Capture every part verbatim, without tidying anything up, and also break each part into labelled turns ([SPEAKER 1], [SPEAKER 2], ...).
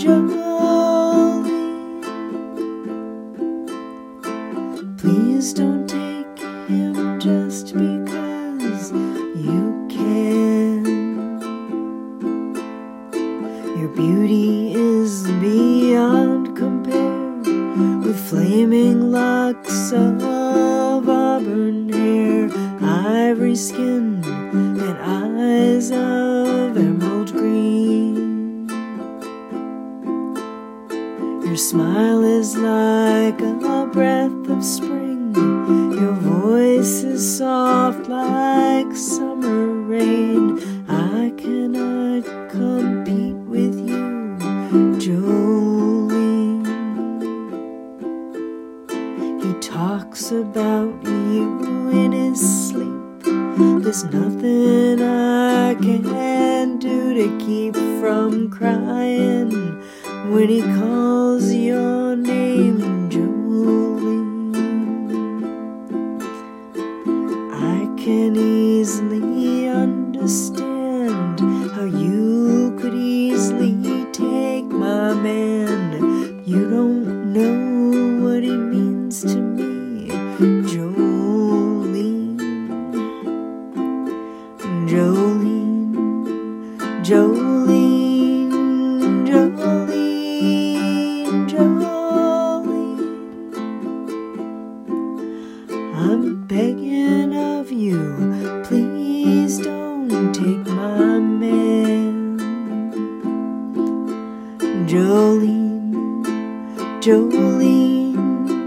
[SPEAKER 1] Jolene, please don't take him just because you can. Your beauty is beyond compare, with flaming locks of auburn hair, ivory skin, and eyes of emerald green. Your smile is like a breath of spring, your voice is soft like summer rain. I cannot compete with you, Jolene. He talks about you in his sleep. There's nothing I can do to keep from crying when he calls your name, Jolene. I can easily understand how you could easily take my man. You don't know what he means to me, Jolene. Jolene, Jolene, Jolene, Jolene. I'm begging of you, please don't take my man. Jolene, Jolene,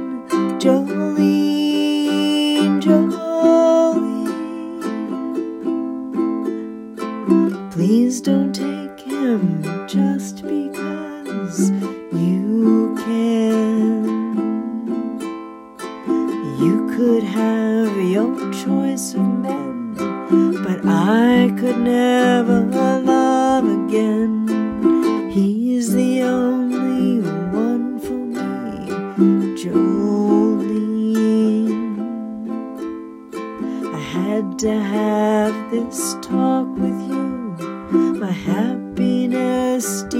[SPEAKER 1] Jolene, Jolene. Please don't take him just because you can. You could have your choice of men, but I could never love again. He's the only one for me, Jolene. I had to have this talk with you. My happiness